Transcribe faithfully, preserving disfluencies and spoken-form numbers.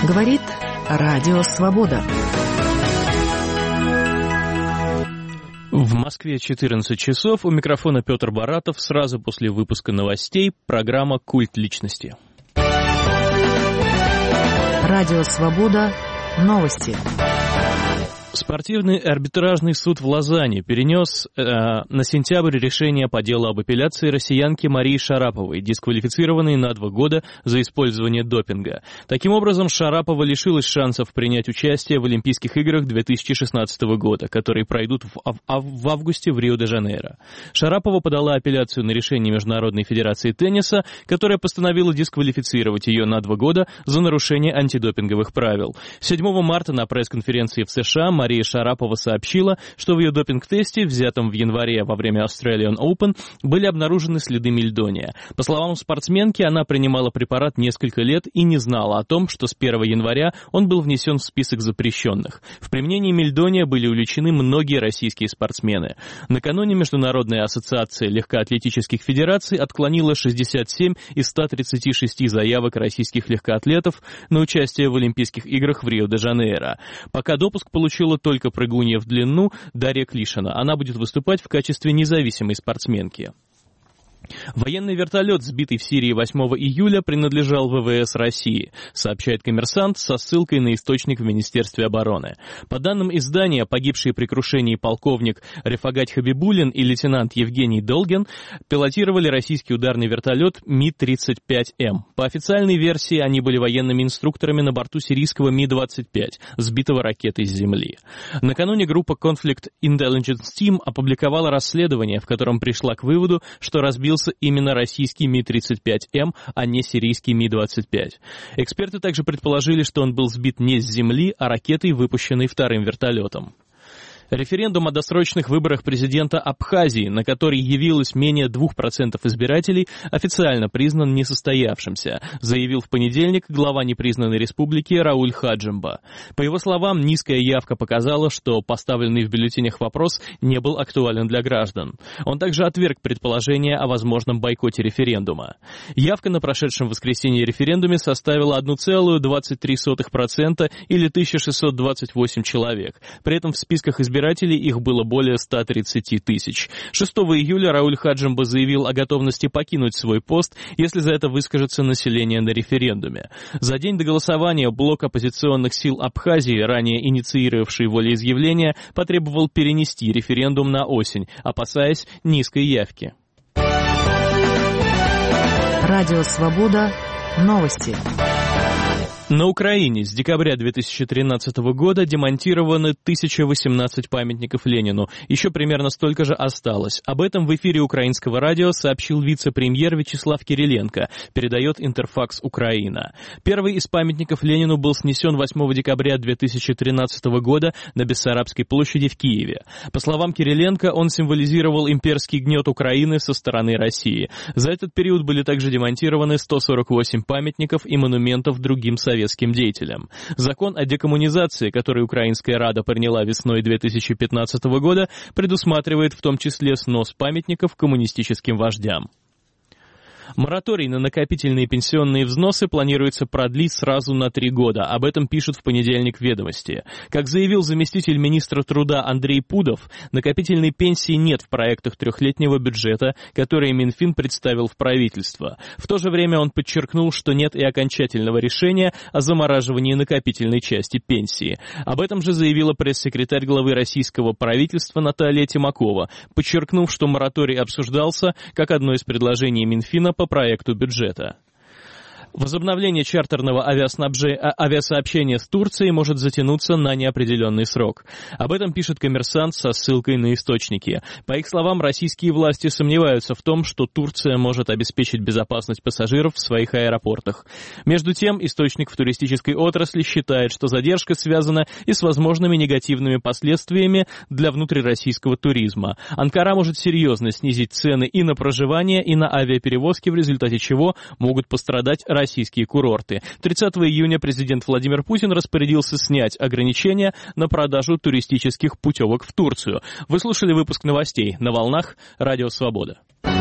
Говорит Радио Свобода. В Москве четырнадцать часов. У микрофона Петр Баратов. Сразу после выпуска новостей программа «Культ личности». Радио Свобода. Новости. Спортивный арбитражный суд в Лозанне перенес э, на сентябрь решение по делу об апелляции россиянки Марии Шараповой, дисквалифицированной на два года за использование допинга. Таким образом, Шарапова лишилась шансов принять участие в Олимпийских играх две тысячи шестнадцатого года, которые пройдут в, ав- в августе в Рио-де-Жанейро. Шарапова подала апелляцию на решение Международной федерации тенниса, которая постановила дисквалифицировать ее на два года за нарушение антидопинговых правил. седьмого марта на пресс-конференции в США Мария Шарапова сообщила, что в ее допинг-тесте, взятом в январе во время Australian Open, были обнаружены следы мельдония. По словам спортсменки, она принимала препарат несколько лет и не знала о том, что с первого января он был внесен в список запрещенных. В применении мельдония были увлечены многие российские спортсмены. Накануне Международная ассоциация легкоатлетических федераций отклонила шестьдесят семь из ста тридцати шести заявок российских легкоатлетов на участие в Олимпийских играх в Рио-де-Жанейро. Пока допуск получила только прыгунья в длину Дарья Клишина. Она будет выступать в качестве независимой спортсменки. Военный вертолет, сбитый в Сирии восьмого июля, принадлежал ВВС России, сообщает «Коммерсант» со ссылкой на источник в Министерстве обороны. По данным издания, погибшие при крушении полковник Рефагат Хабибулин и лейтенант Евгений Долгин пилотировали российский ударный вертолет Ми тридцать пять эм. По официальной версии, они были военными инструкторами на борту сирийского Ми двадцать пять, сбитого ракетой с земли. Накануне группа Conflict Intelligence Team опубликовала расследование, в котором пришла к выводу, что разбил именно российский Ми тридцать пять эм, а не сирийский Ми двадцать пять. Эксперты также предположили, что он был сбит не с земли, а ракетой, выпущенной вторым вертолетом. Референдум о досрочных выборах президента Абхазии, на который явилось менее двух процентов избирателей, официально признан несостоявшимся, заявил в понедельник глава непризнанной республики Рауль Хаджимба. По его словам, низкая явка показала, что поставленный в бюллетенях вопрос не был актуален для граждан. Он также отверг предположение о возможном бойкоте референдума. Явка на прошедшем воскресенье референдуме составила одна целая двадцать три сотых процента или тысяча шестьсот двадцать восемь человек. При этом в списках избирателей Избирателей их было более ста тридцати тысяч. шестого июля Рауль Хаджимба заявил о готовности покинуть свой пост, если за это выскажется население на референдуме. За день до голосования блок оппозиционных сил Абхазии, ранее инициировавший волеизъявление, потребовал перенести референдум на осень, опасаясь низкой явки. Радио Свобода. Новости. На Украине с декабря две тысячи тринадцатого года демонтированы тысяча восемнадцать памятников Ленину. Еще примерно столько же осталось. Об этом в эфире украинского радио сообщил вице-премьер Вячеслав Кириленко, передает Интерфакс Украина. Первый из памятников Ленину был снесен восьмого декабря две тысячи тринадцатого года на Бессарабской площади в Киеве. По словам Кириленко, он символизировал имперский гнет Украины со стороны России. За этот период были также демонтированы сто сорок восемь памятников и монументов другим советским советским деятелям. Закон о декоммунизации, который Украинская Рада приняла весной две тысячи пятнадцатого года, предусматривает в том числе снос памятников коммунистическим вождям. Мораторий на накопительные пенсионные взносы планируется продлить сразу на три года. Об этом пишут в понедельник «Ведомости». Как заявил заместитель министра труда Андрей Пудов, накопительной пенсии нет в проектах трехлетнего бюджета, которые Минфин представил в правительство. В то же время он подчеркнул, что нет и окончательного решения о замораживании накопительной части пенсии. Об этом же заявила пресс-секретарь главы российского правительства Наталья Тимакова, подчеркнув, что мораторий обсуждался как одно из предложений Минфина по проекту бюджета. Возобновление чартерного авиаснабже... авиасообщения с Турцией может затянуться на неопределенный срок. Об этом пишет «Коммерсант» со ссылкой на источники. По их словам, российские власти сомневаются в том, что Турция может обеспечить безопасность пассажиров в своих аэропортах. Между тем, источник в туристической отрасли считает, что задержка связана и с возможными негативными последствиями для внутрироссийского туризма. Анкара может серьезно снизить цены и на проживание, и на авиаперевозки, в результате чего могут пострадать российские российские курорты. тридцатого июня президент Владимир Путин распорядился снять ограничения на продажу туристических путевок в Турцию. Вы слушали выпуск новостей на волнах Радио Свобода.